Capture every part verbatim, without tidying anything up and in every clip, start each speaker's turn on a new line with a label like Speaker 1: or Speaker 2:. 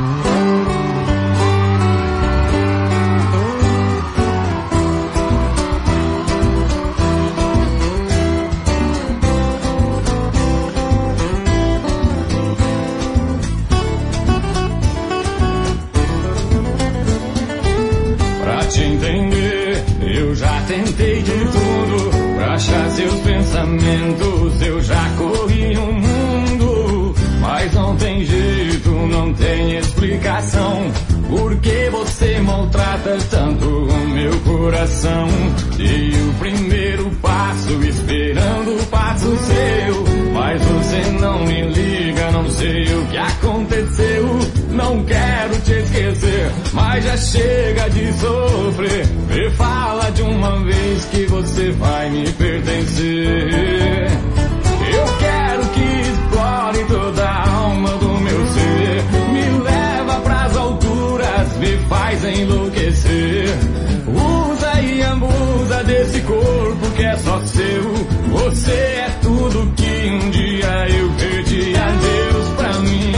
Speaker 1: Tentei de tudo pra achar seus pensamentos. Eu já corri o mundo, mas não tem jeito, não tem explicação. Por que você maltrata tanto o meu coração? Dei o primeiro passo esperando o passo seu, mas você não me liga, não sei o que aconteceu. Não quero te esquecer, mas já chega de sofrer. Me fala de uma vez que você vai me pertencer. Eu quero que explore toda a alma do meu ser. Me leva pras alturas, me faz enlouquecer. Usa e abusa desse corpo que é só seu. Você é tudo que um dia eu perdi. Adeus pra mim.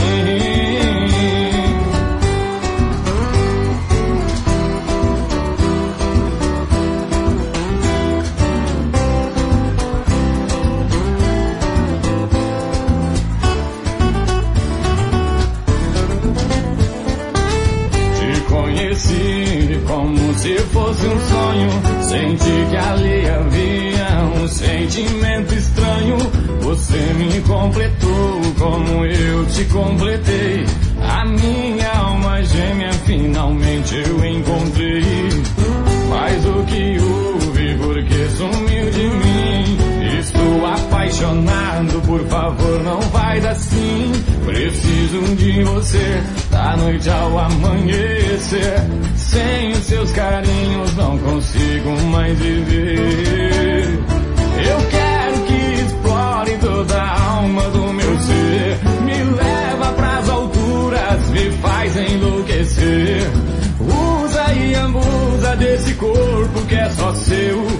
Speaker 1: Como se fosse um sonho, senti que ali havia um sentimento estranho. Você me completou como eu te completei. A minha alma gêmea finalmente eu encontrei. Mas o que houve, porque sumiu de mim? Estou apaixonado, por favor não faz assim. Preciso de você, da noite ao amanhecer. Sem os seus carinhos não consigo mais viver. Eu quero que explore toda a alma do meu ser. Me leva pras alturas, me faz enlouquecer. Usa e abusa desse corpo que é só seu.